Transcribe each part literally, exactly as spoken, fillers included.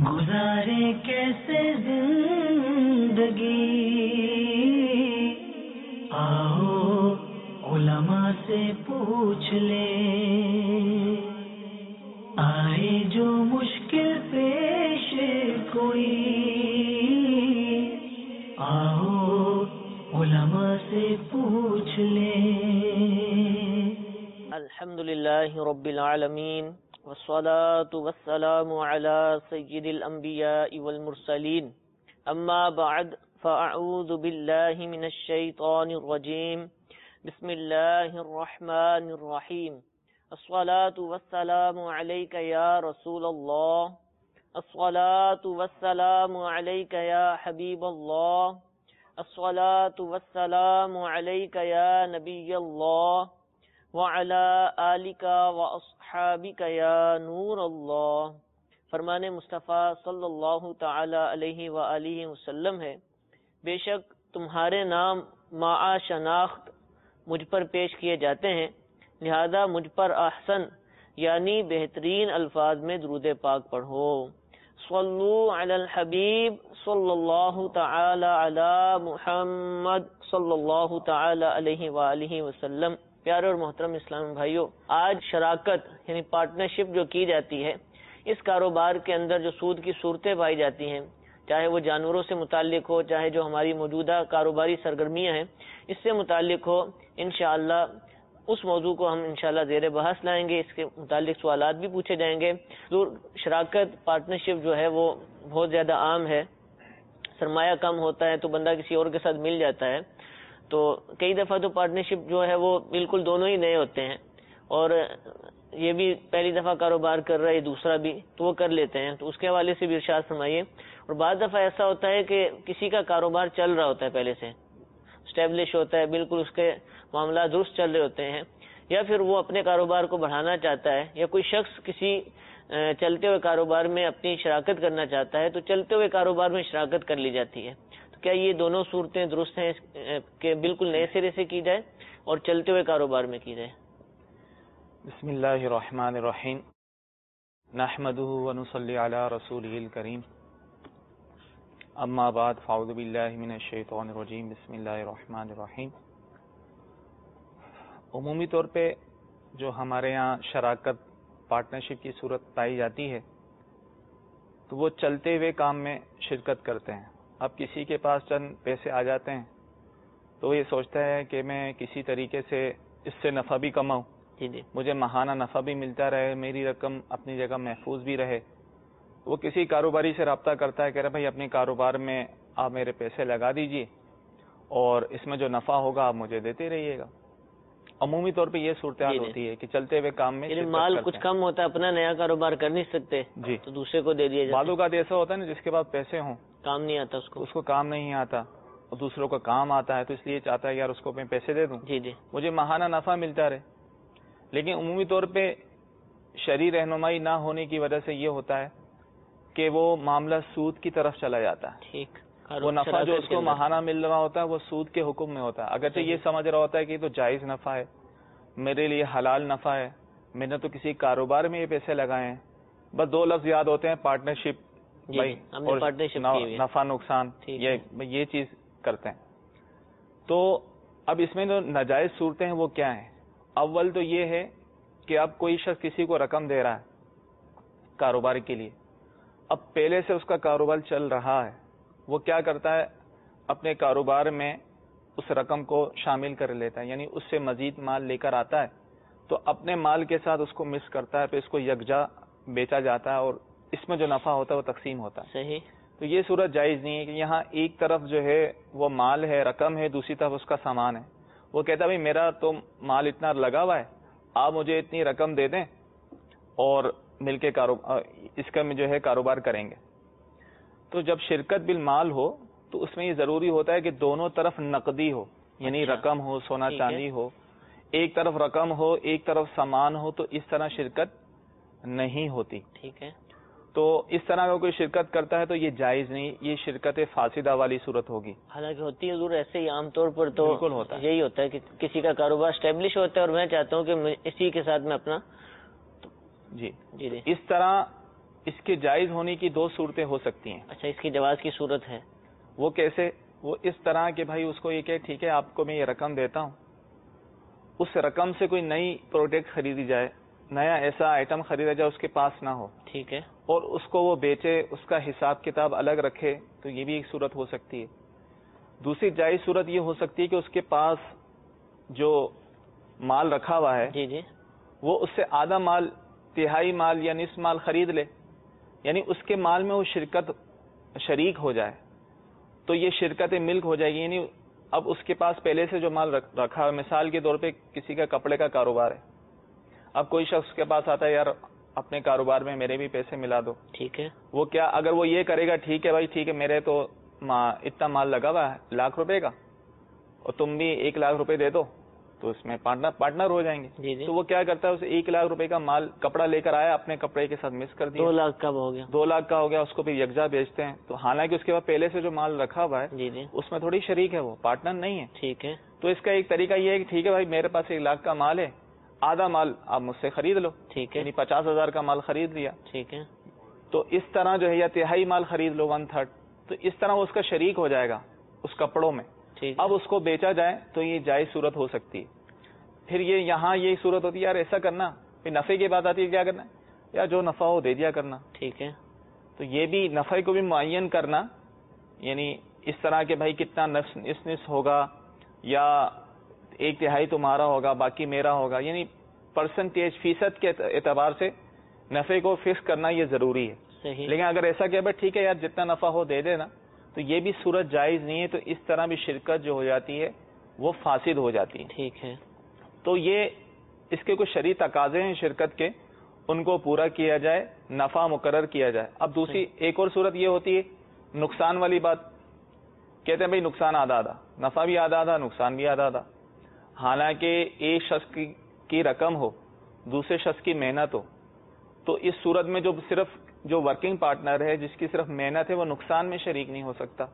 گزارے کیسے زندگی، آؤ علماء سے پوچھ لیں، آئے جو مشکل پیش کوئی، آؤ علماء سے پوچھ لیں۔ الحمدللہ رب العالمین والصلاة والسلام على سید الانبیاء والمرسلین، اما بعد فاعوذ باللہ من الشیطان الرجیم، بسم اللہ الرحمن الرحیم۔ الصلاة والسلام علیک یا رسول اللہ، الصلاة والسلام علیک یا حبیب اللہ، الصلاة والسلام علیک یا نبی اللہ، وَعَلَىٰ آلِكَ وَأَصْحَابِكَ يَا نور اللہ۔ فرمان مصطفیٰ صلی اللہ تعالی علیہ وآلہ وسلم ہے، بے شک تمہارے نام مع شناخت مجھ پر پیش کیے جاتے ہیں، لہذا مجھ پر احسن یعنی بہترین الفاظ میں درود پاک پڑھو۔ صلو علی الحبیب صلی اللہ تعالی علی محمد صلی اللہ تعالی علیہ وآلہ وسلم۔ پیارے اور محترم اسلام بھائیوں، آج شراکت یعنی پارٹنرشپ جو کی جاتی ہے، اس کاروبار کے اندر جو سود کی صورتیں پائی جاتی ہیں، چاہے وہ جانوروں سے متعلق ہو، چاہے جو ہماری موجودہ کاروباری سرگرمیاں ہیں اس سے متعلق ہو، انشاءاللہ اس موضوع کو ہم انشاءاللہ زیر بحث لائیں گے، اس کے متعلق سوالات بھی پوچھے جائیں گے۔ شراکت پارٹنرشپ جو ہے وہ بہت زیادہ عام ہے، سرمایہ کم ہوتا ہے تو بندہ کسی اور کے ساتھ مل جاتا ہے، تو کئی دفعہ تو پارٹنرشپ جو ہے وہ بالکل دونوں ہی نئے ہوتے ہیں، اور یہ بھی پہلی دفعہ کاروبار کر رہا ہے دوسرا بھی، تو وہ کر لیتے ہیں، تو اس کے حوالے سے بھی ارشاد فرمائیے۔ اور بعض دفعہ ایسا ہوتا ہے کہ کسی کا کاروبار چل رہا ہوتا ہے، پہلے سے اسٹیبلش ہوتا ہے، بالکل اس کے معاملات درست چل رہے ہوتے ہیں، یا پھر وہ اپنے کاروبار کو بڑھانا چاہتا ہے، یا کوئی شخص کسی چلتے ہوئے کاروبار میں اپنی شراکت کرنا چاہتا ہے، تو چلتے ہوئے کاروبار میں شراکت کر لی جاتی ہے۔ کیا یہ دونوں صورتیں درست ہیں کہ بالکل نئے سرے سے کی جائے اور چلتے ہوئے کاروبار میں کی جائے؟ بسم اللہ الرحمن الرحیم، نحمدہ ونصلی علی رسولہ الکریم، اما بعد فاعوذ باللہ من الشیطان الرجیم، بسم اللہ الرحمن الرحیم۔ عمومی طور پہ جو ہمارے یہاں شراکت پارٹنرشپ کی صورت پائی جاتی ہے تو وہ چلتے ہوئے کام میں شرکت کرتے ہیں۔ اب کسی کے پاس چند پیسے آ جاتے ہیں تو یہ سوچتا ہے کہ میں کسی طریقے سے اس سے نفع بھی کماؤں، مجھے ماہانہ نفع بھی ملتا رہے، میری رقم اپنی جگہ محفوظ بھی رہے۔ وہ کسی کاروباری سے رابطہ کرتا ہے، کہہ رہا بھائی اپنے کاروبار میں آپ میرے پیسے لگا دیجئے اور اس میں جو نفع ہوگا آپ مجھے دیتے رہیے گا۔ عمومی طور پہ یہ صورتحال ہوتی ہے کہ چلتے ہوئے کام میں مال کچھ کم ہوتا ہے، اپنا نیا کاروبار کر نہیں سکتے جی، تو دوسرے کو دے دیا جاتا ہے۔ بعض اوقات ایسا ہوتا ہے نا جس کے پاس پیسے ہوں، کام نہیں آتا اس کو اس کو کام نہیں آتا، اور دوسروں کو کام آتا ہے، تو اس لیے چاہتا ہے یار اس کو میں پیسے دے دوں، جی جی مجھے ماہانہ نفع ملتا رہے۔ لیکن عمومی طور پہ شرعی رہنمائی نہ ہونے کی وجہ سے یہ ہوتا ہے کہ وہ معاملہ سود کی طرف چلا جاتا ہے۔ ٹھیک، وہ نفع جو اس کو ماہانہ مل رہا ہوتا ہے وہ سود کے حکم میں ہوتا ہے، اگرچہ یہ سمجھ رہا ہوتا ہے کہ یہ تو جائز نفع ہے، میرے لیے حلال نفع ہے، میں نے تو کسی کاروبار میں یہ پیسے لگائے ہیں۔ بس دو لفظ یاد ہوتے ہیں، پارٹنرشپ بھائی اور نفع نقصان، یہ یہ چیز کرتے ہیں۔ تو اب اس میں جو ناجائز صورتیں ہیں وہ کیا ہیں؟ اول تو یہ ہے کہ اب کوئی شخص کسی کو رقم دے رہا ہے کاروبار کے لیے، اب پہلے سے اس کا کاروبار چل رہا ہے، وہ کیا کرتا ہے اپنے کاروبار میں اس رقم کو شامل کر لیتا ہے، یعنی اس سے مزید مال لے کر آتا ہے تو اپنے مال کے ساتھ اس کو مکس کرتا ہے، پھر اس کو یکجا بیچا جاتا ہے اور اس میں جو نفع ہوتا ہے وہ تقسیم ہوتا ہے۔ صحیح۔ تو یہ صورت جائز نہیں ہے کہ یہاں ایک طرف جو ہے وہ مال ہے، رقم ہے، دوسری طرف اس کا سامان ہے، وہ کہتا ہے بھائی میرا تو مال اتنا لگا ہوا ہے، آپ مجھے اتنی رقم دے دیں اور مل کے کاروبار اس کا جو ہے کاروبار کریں گے۔ تو جب شرکت بالمال ہو تو اس میں یہ ضروری ہوتا ہے کہ دونوں طرف نقدی ہو، یعنی اچھا، رقم ہو، سونا چاندی ہو، ایک طرف رقم ہو ایک طرف سامان ہو، تو اس طرح شرکت نہیں ہوتی۔ ٹھیک ہے، تو اس طرح کا کوئی شرکت کرتا ہے تو یہ جائز نہیں، یہ شرکت فاسدہ والی صورت ہوگی۔ حالانکہ ہوتی ہے حضور ایسے ہی عام طور پر تو بالکل ہوتا ہے، یہی ہوتا ہے کہ کسی کا کاروبار اسٹیبلش ہوتا ہے اور میں چاہتا ہوں کہ اسی کے ساتھ میں اپنا جی جی جی اس طرح اس کے جائز ہونے کی دو صورتیں ہو سکتی ہیں. اچھا، اس کی جواز کی صورت ہے. وہ کیسے؟ وہ اس طرح کہ بھائی اس کو یہ کہ ٹھیک ہے آپ کو میں یہ رقم دیتا ہوں، اس رقم سے کوئی نئی پروڈکٹ خریدی جائے، نیا ایسا آئٹم خریدا جائے اس کے پاس نہ ہو، ٹھیک ہے، اور اس کو وہ بیچے، اس کا حساب کتاب الگ رکھے، تو یہ بھی ایک صورت ہو سکتی ہے. دوسری جائز صورت یہ ہو سکتی ہے کہ اس کے پاس جو مال رکھا ہوا ہے جی جی، وہ اس سے آدھا مال، تہائی مال یا نصف مال خرید لے، یعنی اس کے مال میں وہ شرکت شریک ہو جائے، تو یہ شرکت ملک ہو جائے گی. یعنی اب اس کے پاس پہلے سے جو مال رکھا ہے، مثال کے طور پہ کسی کا کپڑے کا کاروبار ہے، اب کوئی شخص کے پاس آتا ہے یار اپنے کاروبار میں میرے بھی پیسے ملا دو، ٹھیک ہے، وہ کیا اگر وہ یہ کرے گا ٹھیک ہے بھائی ٹھیک ہے میرے تو اتنا مال لگا ہوا ہے لاکھ روپے کا اور تم بھی ایک لاکھ روپے دے دو، تو اس میں پارٹنر پارٹنر ہو جائیں گے. جی جی، تو وہ کیا کرتا ہے، اسے ایک لاکھ روپے کا مال کپڑا لے کر آیا، اپنے کپڑے کے ساتھ مکس کر دیا، دو لاکھ کا ہو گیا، دو لاکھ کا ہو گیا، اس کو پھر یکجا بیچتے ہیں. تو حالانکہ اس کے بعد پہلے سے جو مال رکھا ہوا ہے جی جی، اس میں تھوڑی شریک ہے، وہ پارٹنر نہیں ہے. ٹھیک ہے، تو اس کا ایک طریقہ یہ ہے کہ ٹھیک ہے بھائی میرے پاس ایک لاکھ کا مال ہے، آدھا مال آپ مجھ سے خرید لو، ٹھیک ہے، یعنی پچاس ہزار کا مال خرید لیا. ٹھیک ہے، تو اس طرح جو ہے یا تہائی مال خرید لو، ون تھرڈ، تو اس طرح وہ اس کا شریک ہو جائے گا اس کپڑوں میں. ٹھیک، اب اس کو بیچا جائے تو یہ جائز صورت ہو سکتی ہے. پھر یہ یہاں یہ صورت ہوتی ہے یار ایسا کرنا، پھر نفع کی بات آتی ہے، کیا کرنا ہے یا جو نفع ہو دے دیا کرنا. ٹھیک ہے، تو یہ بھی نفع کو بھی معین کرنا، یعنی اس طرح کہ بھائی کتنا نصف نصف ہوگا یا ایک تہائی تمہارا ہوگا باقی میرا ہوگا، یعنی پرسنٹیج فیصد کے اعتبار سے نفع کو فکس کرنا یہ ضروری ہے. صحیح، لیکن اگر ایسا کہ بھائی ٹھیک ہے یار جتنا نفع ہو دے دینا، تو یہ بھی صورت جائز نہیں ہے. تو اس طرح بھی شرکت جو ہو جاتی ہے وہ فاسد ہو جاتی ہے. ٹھیک ہے، تو یہ اس کے کچھ شرعی تقاضے ہیں شرکت کے، ان کو پورا کیا جائے، نفع مقرر کیا جائے. اب دوسری ایک اور صورت یہ ہوتی ہے نقصان والی بات. کہتے ہیں بھائی نقصان آدھا آدھا، نفع بھی آدھا آدھا، نقصان بھی آدھا آدھا. حالانکہ ایک شخص کی کی رقم ہو، دوسرے شخص کی محنت ہو، تو اس صورت میں جو صرف جو ورکنگ پارٹنر ہے جس کی صرف محنت ہے وہ نقصان میں شریک نہیں ہو سکتا،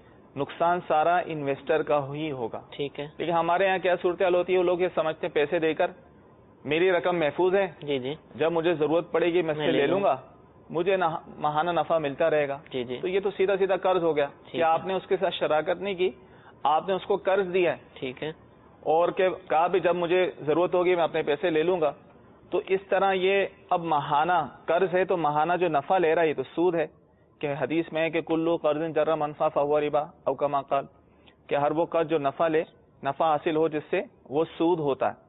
نقصان سارا انویسٹر کا ہی ہوگا. ٹھیک ہے، لیکن ہمارے یہاں کیا صورتحال ہوتی ہے، وہ لوگ یہ سمجھتے ہیں پیسے دے کر میری رقم محفوظ ہے، جی جی، جب مجھے ضرورت پڑے گی میں سے لے لوں گا، مجھے ماہانہ نفع ملتا رہے گا. جی جی، تو یہ تو سیدھا سیدھا قرض ہو گیا کہ آپ نے اس کے ساتھ شراکت نہیں کی، آپ نے اس کو قرض دیا ہے، ٹھیک ہے، اور کہ کہا بھی جب مجھے ضرورت ہوگی میں اپنے پیسے لے لوں گا. تو اس طرح یہ اب ماہانہ قرض ہے، تو ماہانہ جو نفع لے رہا ہے یہ تو سود ہے، کہ حدیث میں ہے کہ کلو قرض جر منفع فہو ربا او کما قال، کہ ہر وہ قرض جو نفع لے، نفع حاصل ہو جس سے، وہ سود ہوتا ہے.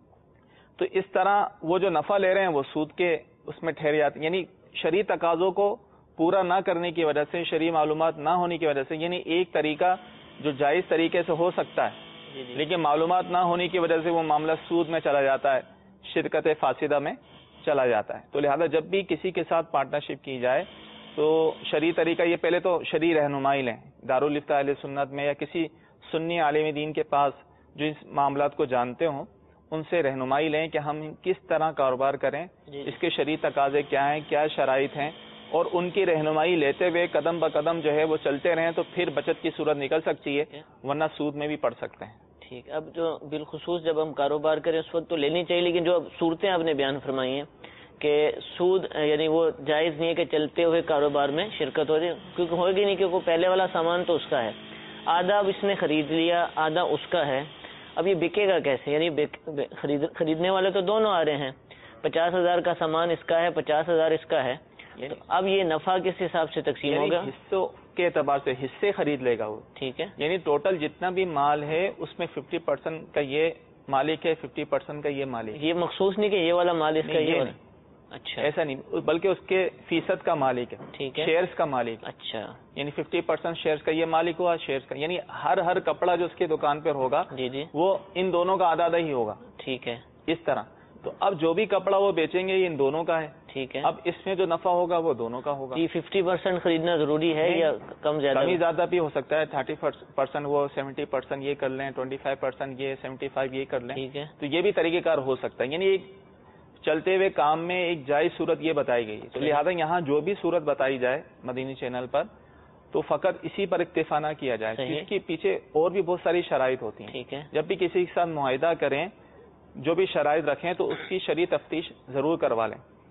تو اس طرح وہ جو نفع لے رہے ہیں وہ سود کے اس میں ٹھہر جاتے، یعنی شرعی تقاضوں کو پورا نہ کرنے کی وجہ سے، شرعی معلومات نہ ہونے کی وجہ سے، یعنی ایک طریقہ جو جائز طریقے سے ہو سکتا ہے لیکن معلومات نہ ہونے کی وجہ سے وہ معاملہ سود میں چلا جاتا ہے، شرکت فاسدہ میں چلا جاتا ہے. تو لہذا جب بھی کسی کے ساتھ پارٹنرشپ کی جائے تو شرعی طریقہ یہ پہلے تو شرعی رہنمائی لیں، دارالفتہ اہل سنت میں یا کسی سنی عالم دین کے پاس جو اس معاملات کو جانتے ہوں، ان سے رہنمائی لیں کہ ہم کس طرح کاروبار کریں، اس کے شرعی تقاضے کیا ہیں، کیا شرائط ہیں، اور ان کی رہنمائی لیتے ہوئے قدم بقدم جو ہے وہ چلتے رہیں تو پھر بچت کی صورت نکل سکتی ہے، ورنہ سود میں بھی پڑ سکتے ہیں. ٹھیک. اب جو بالخصوص جب ہم کاروبار کریں اس وقت تو لینی چاہیے، لیکن جو اب صورتیں آپ نے بیان فرمائی ہیں کہ سود یعنی وہ جائز نہیں ہے کہ چلتے ہوئے کاروبار میں شرکت ہو جائے، کیونکہ ہوگی نہیں، کیونکہ پہلے والا سامان تو اس کا ہے، آدھا اب اس نے خرید لیا، آدھا اس کا ہے. اب یہ بکے گا کیسے؟ یعنی خرید خریدنے والے تو دونوں آ رہے ہیں، پچاس ہزار کا سامان اس کا ہے، پچاس ہزار اس کا ہے، تو اب یہ نفع کس حساب سے تقسیم ہوگا؟ حصوں کے اعتبار سے حصے خرید لے گا وہ. ٹھیک ہے، یعنی ٹوٹل جتنا بھی مال ہے اس میں ففٹی پرسینٹ کا یہ مالک ہے، ففٹی پرسینٹ کا یہ مالک ہے. یہ مخصوص نہیں کہ یہ والا مال اس کا، یہ اچھا ایسا نہیں، بلکہ اس کے فیصد کا مالک ہے، ٹھیک ہے، شیئرز کا مالک. اچھا، یعنی ففٹی پرسینٹ شیئرز کا یہ مالک ہوا، شیئرز کا، یعنی ہر ہر کپڑا جو اس کی دکان پر ہوگا جی جی، وہ ان دونوں کا آدھا آدھا ہی ہوگا. ٹھیک ہے، اس طرح. تو اب جو بھی کپڑا وہ بیچیں گے یہ ان دونوں کا ہے. ٹھیک ہے. اب اس میں جو نفع ہوگا وہ دونوں کا ہوگا. یہ ففٹی پرسینٹ خریدنا ضروری ہے یا کم زیادہ؟ کمی زیادہ بھی ہو سکتا ہے، تھرٹی پرسینٹ وہ سیونٹی پرسینٹ یہ کر لیں، ٹوئنٹی فائیو پرسینٹ یہ، سیونٹی فائیو یہ کر لیں. ٹھیک ہے. تو یہ بھی طریقہ کار ہو سکتا ہے. یعنی ایک چلتے ہوئے کام میں ایک جائز صورت یہ بتائی گئی ہے. تو لہٰذا یہاں جو بھی صورت بتائی جائے مدینی چینل پر تو فقط اسی پر اکتفا نہ کیا جائے، اس کے پیچھے اور بھی بہت ساری شرائط ہوتی ہیں. ٹھیک ہے. جب بھی کسی کے ساتھ معاہدہ کریں، جو بھی شرائط رکھیں تو اس کی شرعی تفتیش ضرور کروا لیں.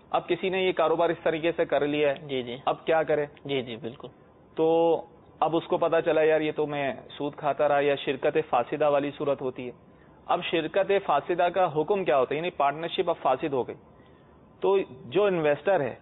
اب کسی نے یہ کاروبار اس طریقے سے کر لیا ہے, جی جی اب کیا کرے؟ جی جی بالکل. تو اب اس کو پتا چلا یار یہ تو میں سود کھاتا رہا, یا شرکت فاسدہ والی صورت ہوتی ہے. اب شرکت فاسدہ کا حکم کیا ہوتا ہے؟ یعنی پارٹنرشپ اب فاسد ہو گئی, تو جو انویسٹر ہے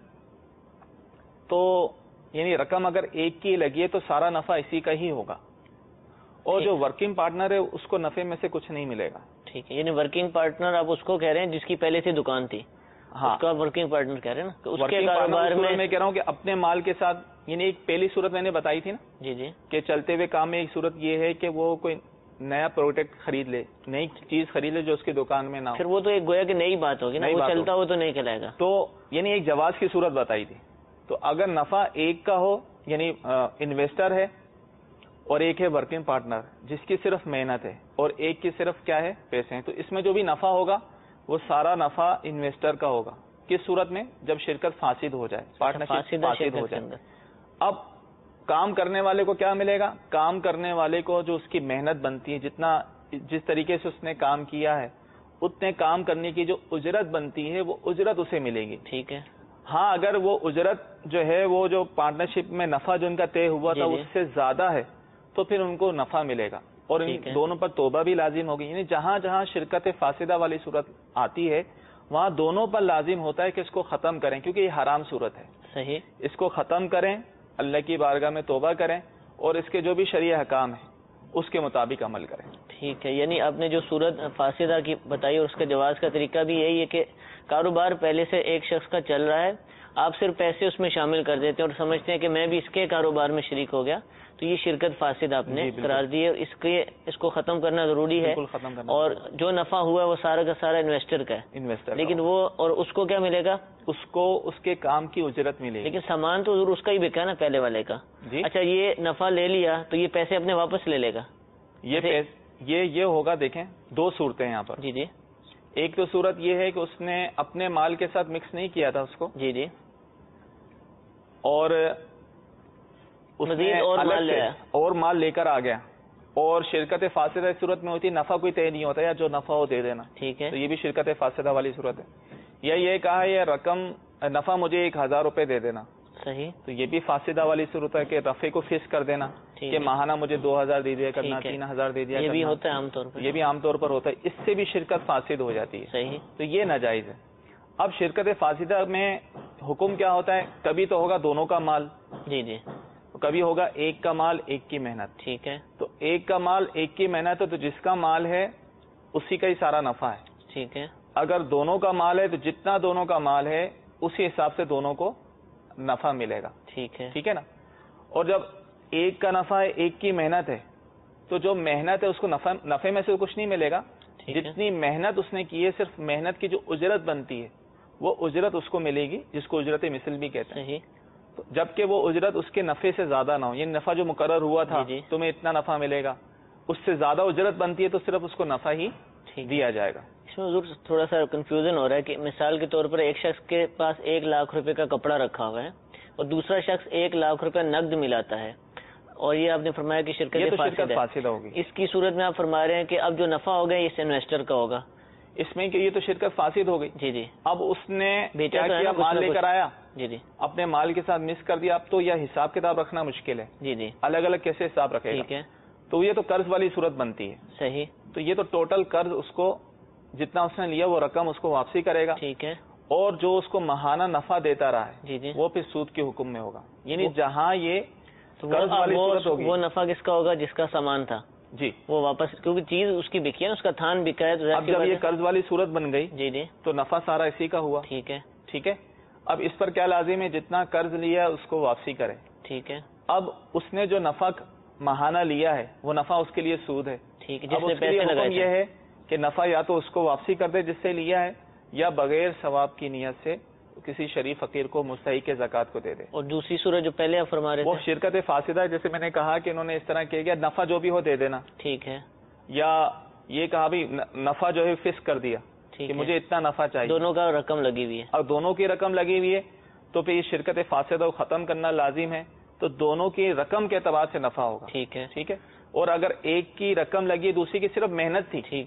تو یعنی رقم اگر ایک کی لگی ہے تو سارا نفع اسی کا ہی ہوگا, اور جو ورکنگ پارٹنر ہے اس کو نفع میں سے کچھ نہیں ملے گا. ٹھیک ہے, یعنی ورکنگ پارٹنر آپ اس کو کہہ رہے ہیں جس کی پہلے سے دکان تھی, ہاں اس کا ورکنگ پارٹنر کہہ رہے ہیں نا, کہ اس کے ورکنگ کاروبار پارٹنر میں میں کہہ رہا ہوں کہ اپنے مال کے ساتھ, یعنی ایک پہلی صورت میں نے بتائی تھی نا جی جی کہ چلتے ہوئے کام میں ایک صورت یہ ہے کہ وہ کوئی نیا پروڈکٹ خرید لے, نئی چیز خرید لے جو اس کی دکان میں نہ ہو, پھر وہ تو ایک گویا کہ نئی بات ہوگی نا, نئی وہ بات چلتا ہو تو نہیں کہلائے گا. تو یعنی ایک جواز کی صورت بتائی تھی. تو اگر نفع ایک کا ہو, یعنی انویسٹر ہے اور ایک ہے ورکنگ پارٹنر جس کی صرف محنت ہے اور ایک کی صرف کیا ہے پیسے ہیں, تو اس میں جو بھی نفع ہوگا وہ سارا نفع انویسٹر کا ہوگا. کس صورت میں؟ جب شرکت فاسد ہو جائے, پارٹنرشپ فاسد ہو جائے. اب کام کرنے والے کو کیا ملے گا؟ کام کرنے والے کو جو اس کی محنت بنتی ہے, جتنا جس طریقے سے اس نے کام کیا ہے اتنے کام کرنے کی جو اجرت بنتی ہے وہ اجرت اسے ملے گی. ٹھیک ہے. ہاں اگر وہ اجرت جو ہے وہ جو پارٹنرشپ میں نفع جو ان کا طے ہوا تھا اس سے زیادہ ہے تو پھر ان کو نفع ملے گا, اور ان دونوں پر توبہ بھی لازم ہوگی. یعنی جہاں جہاں شرکت فاسدہ والی صورت آتی ہے وہاں دونوں پر لازم ہوتا ہے کہ اس کو ختم کریں, کیونکہ یہ حرام صورت ہے. صحیح. اس کو ختم کریں, اللہ کی بارگاہ میں توبہ کریں, اور اس کے جو بھی شرعی حکام ہیں اس کے مطابق عمل کریں. ٹھیک ہے, یعنی آپ نے جو صورت فاسدہ کی بتائی اور اس کے جواز کا طریقہ بھی یہی ہے کہ کاروبار پہلے سے ایک شخص کا چل رہا ہے, آپ صرف پیسے اس میں شامل کر دیتے ہیں اور سمجھتے ہیں کہ میں بھی اس کے کاروبار میں شریک ہو گیا, تو یہ شرکت فاسد آپ نے قرار دی ہے. اس کے اس کو ختم کرنا ضروری ہے, ختم کرنا, اور جو نفع ہوا ہے وہ سارا کا سارا انویسٹر کا ہے. انویسٹر لیکن وہ, اور اس کو کیا ملے گا؟ اس کو اس کے کام کی اجرت ملے گی. لیکن سامان تو ضرور اس کا ہی بکا نا پہلے والے کا. جی اچھا, یہ نفع لے لیا تو یہ پیسے اپنے واپس لے لے گا؟ یہ یہ یہ ہوگا. دیکھیں دو صورتیں یہاں پر. جی جی. ایک تو صورت یہ ہے کہ اس نے اپنے مال کے ساتھ مکس نہیں کیا تھا اس کو, جی جی, اور مزید اور مال لے اور مال لے کر آ گیا, اور شرکت فاسدہ صورت میں ہوتی نفع کوئی طے نہیں ہوتا, یا جو نفع ہو دے دینا. ٹھیک ہے. تو یہ بھی شرکت فاسدہ والی صورت ہے. یا یہ کہا یہ رقم نفع مجھے ایک ہزار روپے دے دینا. صحیح. تو یہ بھی فاسدہ والی صورت ہے کہ رفع کو فکس کر دینا کہ ماہانہ مجھے دو ہزار دے دیا کرنا, تین ہزار دے دیا کرنا. یہ بھی ہوتا ہے عام طور پر. یہ بھی عام طور پر ہوتا ہے. اس سے بھی شرکت فاسد ہو جاتی ہے. صحیح. تو یہ ناجائز ہے. اب شرکت فاسدہ میں حکم کیا ہوتا ہے؟ کبھی تو ہوگا دونوں کا مال, جی جی, کبھی ہوگا ایک کا مال ایک کی محنت. ٹھیک ہے. تو ایک کا مال ایک کی محنت ہے تو جس کا مال ہے اسی کا ہی سارا نفع ہے. ٹھیک ہے. اگر دونوں کا مال ہے تو جتنا دونوں کا مال ہے اسی حساب سے دونوں کو نفع ملے گا. ٹھیک ہے. ٹھیک ہے نا. اور جب ایک کا نفع ہے ایک کی محنت ہے تو جو محنت ہے اس کو نفع نفع میں سے کچھ نہیں ملے گا. جتنی محنت اس نے کی ہے صرف محنت کی جو اجرت بنتی ہے وہ اجرت اس کو ملے گی, جس کو اجرت مثل بھی کہتے ہیں. جبکہ وہ اجرت اس کے نفع سے زیادہ نہ ہو, یعنی نفع جو مقرر ہوا تھا تمہیں اتنا نفع ملے گا, اس سے زیادہ اجرت بنتی ہے تو صرف اس کو نفع ہی دیا جائے گا. اس میں ضرور تھوڑا سا کنفیوژن ہو رہا ہے کہ مثال کے طور پر ایک شخص کے پاس ایک لاکھ روپے کا کپڑا رکھا ہوا ہے اور دوسرا شخص ایک لاکھ روپے نقد ملاتا ہے, اور یہ آپ نے فرمایا کہ شرکت فاسدہ ہوگی. اس کی صورت میں آپ فرما رہے ہیں کہ اب جو نفع ہوگا اس انویسٹر کا ہوگا. اس میں کہ یہ تو شرکت فاسد ہو گئی. جی جی. اب اس نے کیا کیا؟ مال لے کر آیا, جی جی, اپنے مال کے ساتھ مکس کر دیا. اب تو یہ حساب کتاب رکھنا مشکل ہے. جی جی, الگ الگ کیسے حساب رکھے گا؟ ٹھیک ہے. تو یہ تو قرض والی صورت بنتی ہے. صحیح. تو یہ تو ٹوٹل قرض اس کو جتنا اس نے لیا وہ رقم اس کو واپسی کرے گا. ٹھیک ہے. اور جو اس کو ماہانہ نفع دیتا رہا ہے جی جی, وہ پھر سود کے حکم میں ہوگا. یعنی جہاں یہ قرض والی صورت ہوگی وہ نفع کس کا ہوگا؟ جس کا سامان تھا. جی, وہ واپس, کیونکہ چیز اس کی بکی ہے نا, اس کا تھان بکا ہے. اب جب یہ قرض والی صورت بن گئی جی جی, تو نفع سارا اسی کا ہوا. ٹھیک ہے. ٹھیک ہے. اب اس پر کیا لازم ہے؟ جتنا قرض لیا ہے اس کو واپسی کرے. ٹھیک ہے. اب اس نے جو نفع ماہانہ لیا ہے وہ نفع اس کے لیے سود ہے. ٹھیک ہے. اب اس کے لیے حکم یہ ہے کہ نفع یا تو اس کو واپسی کر دے جس سے لیا ہے, یا بغیر ثواب کی نیت سے کسی شریف فقیر کو مستحق زکات کو دے دے. اور دوسری صورت جو پہلے آپ فرما رہے تھے وہ شرکت فاسدہ ہے. جیسے میں نے کہا کہ انہوں نے اس طرح کیا گیا نفع جو بھی ہو دے دینا. ٹھیک ہے. یا یہ کہا بھی نفع جو ہے فکس کر دیا کہ مجھے اتنا نفع چاہیے, دونوں کا رقم لگی ہوئی ہے, اور دونوں کی رقم لگی ہوئی ہے تو پھر یہ شرکت فاسدہ کو ختم کرنا لازم ہے. تو دونوں کی رقم کے اعتبار سے نفع ہوگا. ٹھیک ہے. ٹھیک ہے. اور اگر ایک کی رقم لگی دوسری کی صرف محنت تھی, ٹھیک ہے,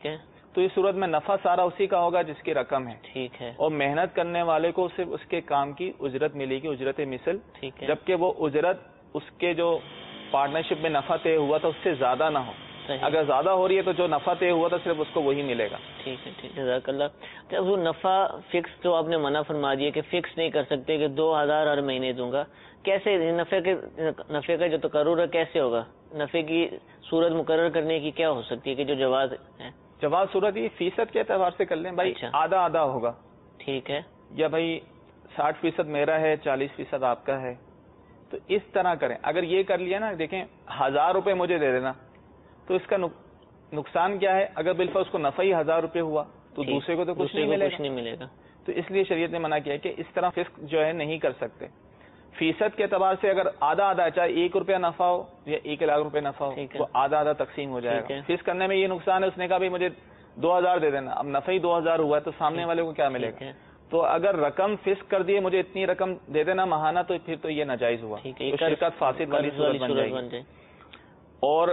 تو اس صورت میں نفع سارا اسی کا ہوگا جس کی رقم ہے. ٹھیک ہے. اور محنت کرنے والے کو صرف اس کے کام کی اجرت ملے گی, اجرت مثل. ٹھیک ہے. جبکہ وہ اجرت اس کے جو پارٹنرشپ میں نفع طے ہوا تھا اس سے زیادہ نہ ہو. اگر زیادہ ہو رہی ہے تو جو نفع طے ہوا تھا صرف اس کو وہی ملے گا. ٹھیک ہے. ٹھیک ہے, جزاک اللہ. جب وہ نفع فکس جو آپ نے منع فرما دیا کہ فکس نہیں کر سکتے کہ دو ہزار ہر مہینے دوں گا, کیسے نفع کے نفع کا جو تقرر ہے کیسے ہوگا؟ نفع کی صورت مقرر کرنے کی کیا ہو سکتی ہے کہ جو جواز ہے؟ جواز صورت یہ فیصد کے اعتبار سے کر لیں بھائی. آدھا آدھا ہوگا. ٹھیک ہے. یا بھائی ساٹھ فیصد میرا ہے, چالیس فیصد آپ کا ہے, تو اس طرح کریں. اگر یہ کر لیا نا, دیکھیں ہزار روپے مجھے دے دینا, تو اس کا نقصان کیا ہے؟ اگر بالفعل اس کو نفع ہی ہزار روپے ہوا تو دوسرے کو تو کچھ نہیں ملے گا. تو اس لیے شریعت نے منع کیا ہے کہ اس طرح فسق جو ہے نہیں کر سکتے. فیصد کے اعتبار سے اگر آدھا آدھا, چاہے ایک روپیہ نفع ہو یا ایک لاکھ روپے نفع ہو, تو آدھا آدھا تقسیم ہو جائے گا. فسق کرنے میں یہ نقصان ہے, اس نے کہا بھائی مجھے دو ہزار دے دینا, اب نفع ہی دو ہزار ہوا ہے تو سامنے والے کو کیا ملے گا؟ تو اگر رقم فسق کر دیے مجھے اتنی رقم دے دینا ماہانہ, تو پھر تو یہ ناجائز ہوا, شرکت فاسد والی صورت بن جائے گی. اور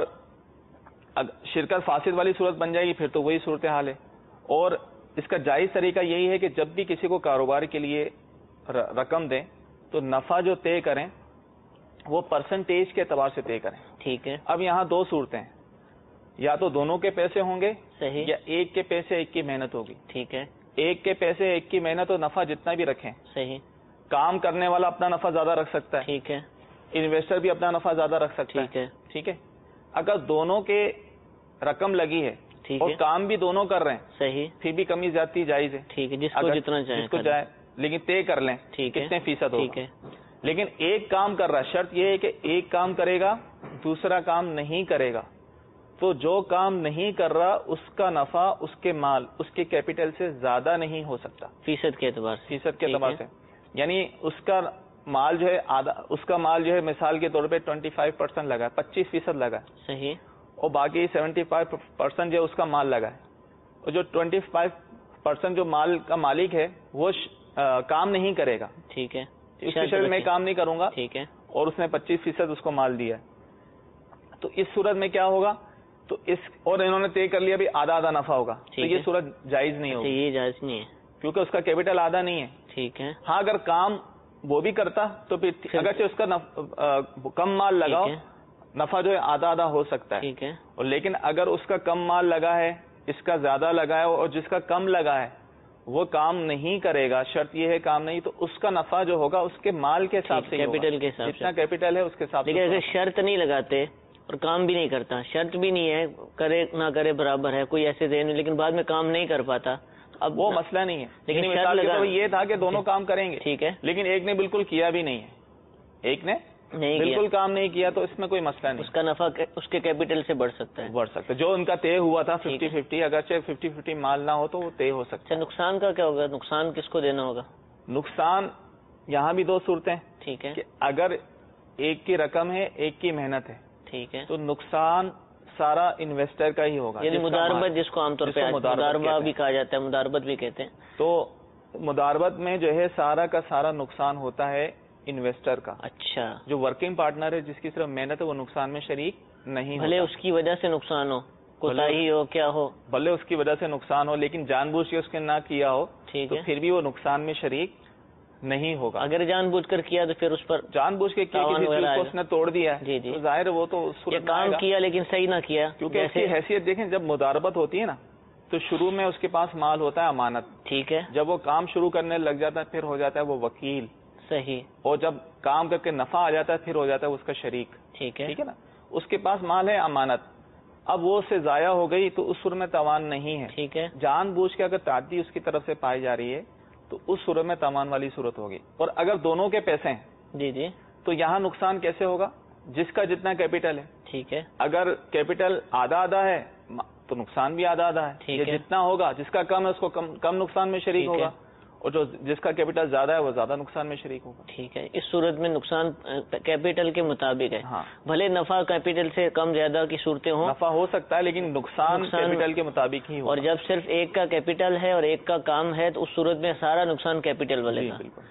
شرکت فاسد والی صورت بن جائے گی پھر تو وہی صورتحال ہے. اور اس کا جائز طریقہ یہی ہے کہ جب بھی کسی کو کاروبار کے لیے رقم دیں تو نفع جو طے کریں وہ پرسنٹیج کے اعتبار سے طے کریں. ٹھیک ہے. اب یہاں دو صورتیں ہیں, یا تو دونوں کے پیسے ہوں گے, صحیح, یا ایک کے پیسے ایک کی محنت ہوگی. ٹھیک ہے. ایک کے پیسے ایک کی محنت اور نفع جتنا بھی رکھیں, صحیح, کام کرنے والا اپنا نفع زیادہ رکھ سکتا ہے. ٹھیک ہے. انویسٹر بھی اپنا نفع زیادہ رکھ سکتا ہے. ٹھیک ہے. ٹھیک ہے. اگر دونوں کے رقم لگی ہے اور کام بھی دونوں کر رہے ہیں, صحیح, پھر بھی کمی زیادتی جائز ہے. ٹھیک ہے, جس کو جتنا چاہے جس کو جائے, لیکن طے کر لیں کتنے فیصد ہوگا. ٹھیک ہے. لیکن ایک کام کر رہا ہے, شرط یہ ہے کہ ایک کام کرے گا دوسرا کام نہیں کرے گا, تو جو کام نہیں کر رہا اس کا نفع اس کے مال, اس کے کیپٹل سے زیادہ نہیں ہو سکتا فیصد کے اعتبار سے. فیصد کے اعتبار سے یعنی اس کا مال جو ہے آدھا, اس کا مال جو ہے مثال کے طور پہ ٹوئنٹی فائیو پرسینٹ لگا ہے, پچیس فیصد لگا ہے. صحیح. اور باقی سیونٹی فائیو پرسینٹ جو اس کا مال لگا ہے, اور جو ٹوئنٹی فائیو پرسینٹ جو مال کا مالک ہے وہ کام نہیں کرے گا. ٹھیک ہے. اس کی شرط میں کام نہیں کروں گا. ٹھیک ہے. اور اس نے پچیس فیصد اس کو مال دیا ہے, تو اس صورت میں کیا ہوگا؟ تو اس اور انہوں نے طے کر لیا بھی آدھا آدھا نفع ہوگا, تو یہ صورت جائز نہیں ہوگی. یہ جائز نہیں ہے کیونکہ اس کا کیپٹل آدھا نہیں ہے. ٹھیک ہے. ہاں اگر کام وہ بھی کرتا تو پھر اگرچہ اس کا کم مال لگاؤ, نفع جو ہے آدھا آدھا ہو سکتا ہے. ٹھیک ہے. اور لیکن اگر اس کا کم مال لگا ہے, اس کا زیادہ لگا ہے, اور جس کا کم لگا ہے وہ کام نہیں کرے گا, شرط یہ ہے کام نہیں, تو اس کا نفع جو ہوگا اس کے مال کے حساب سے, کیپٹل کے حساب سے, جتنا کیپٹل ہے اس کے حساب سے. لیکن اگر شرط نہیں لگاتے اور کام بھی نہیں کرتا, شرط بھی نہیں ہے, کرے نہ کرے برابر ہے, کوئی ایسے دین, لیکن بعد میں کام نہیں کر پاتا, اب وہ مسئلہ نہیں ہے. لیکن مثال کے طور پر یہ تھا کہ دونوں کام کریں گے, ٹھیک ہے, لیکن ایک نے بالکل کیا بھی نہیں ہے, ایک نے نہیں بالکل کام نہیں کیا, تو اس میں کوئی مسئلہ نہیں. اس کا نفع اس کے کیپٹل سے بڑھ سکتا ہے, بڑھ سکتا ہے. جو ان کا طے ہوا تھا ففٹی ففٹی, اگرچہ ففٹی ففٹی مال نہ ہو تو وہ طے ہو سکتا ہے. نقصان کا کیا ہوگا؟ نقصان کس کو دینا ہوگا؟ نقصان یہاں بھی دو صورتیں. ٹھیک ہے. کہ اگر ایک کی رقم ہے ایک کی محنت ہے, ٹھیک ہے, تو نقصان سارا انویسٹر کا ہی ہوگا. یعنی مداربت جس کو عام طور پہ مداربہ بھی کہا جاتا ہے, مداربت بھی کہتے ہیں. تو مداربت میں جو ہے سارا کا سارا نقصان ہوتا ہے انویسٹر کا. اچھا. جو ورکنگ پارٹنر ہے جس کی صرف محنت ہے وہ نقصان میں شریک نہیں, بھلے اس کی وجہ سے نقصان ہو, کوتاہی ہو, کیا ہو, بھلے اس کی وجہ سے نقصان ہو, لیکن جان بوجھ کے اس نے نہ کیا ہو, ٹھیک ہے, پھر بھی وہ نقصان میں شریک نہیں ہوگا. اگر جان بوجھ کر کیا تو پھر اس پر جان بوجھ کے کیا کسی چیز کو اس نے توڑ دیا ہے, جی جی, تو ظاہر وہ تو کام کیا لیکن صحیح نہ کیا, کیونکہ اس کی حیثیت دیکھیں, جب مداربت ہوتی ہے نا تو شروع میں اس کے پاس مال ہوتا ہے امانت. ٹھیک ہے. جب وہ کام شروع کرنے لگ جاتا ہے پھر ہو جاتا ہے وہ وکیل. صحیح. اور جب کام کر کے نفع آ جاتا ہے پھر ہو جاتا ہے اس کا شریک. ٹھیک ہے. ٹھیک ہے نا. اس کے پاس مال ہے امانت, اب وہ اس سے ضائع ہو گئی تو اس صورت میں تاوان نہیں ہے. ٹھیک ہے. جان بوجھ کے اگر تعدی اس کی طرف سے پائی جا رہی ہے تو اس صورت میں تاوان والی صورت ہوگی. اور اگر دونوں کے پیسے ہیں, جی جی, تو یہاں نقصان کیسے ہوگا؟ جس کا جتنا کیپٹل ہے. ٹھیک ہے. اگر کیپٹل آدھا آدھا ہے تو نقصان بھی آدھا آدھا ہے. یہ جتنا ہوگا, جس کا کم ہے اس کو کم کم نقصان میں شریک ہوگا, اور جو جس کا کیپٹل زیادہ ہے وہ زیادہ نقصان میں شریک ہوگا. ٹھیک ہے. اس صورت میں نقصان کیپٹل کے مطابق ہے. ہاں, بھلے نفع کیپٹل سے کم زیادہ کی صورتیں ہوں, نفع ہو سکتا ہے لیکن نقصان کیپٹل کے مطابق ہی ہوگا. اور جب صرف ایک کا کیپٹل ہے اور ایک کا کام ہے تو اس صورت میں سارا نقصان کیپٹل والے کا. بالکل.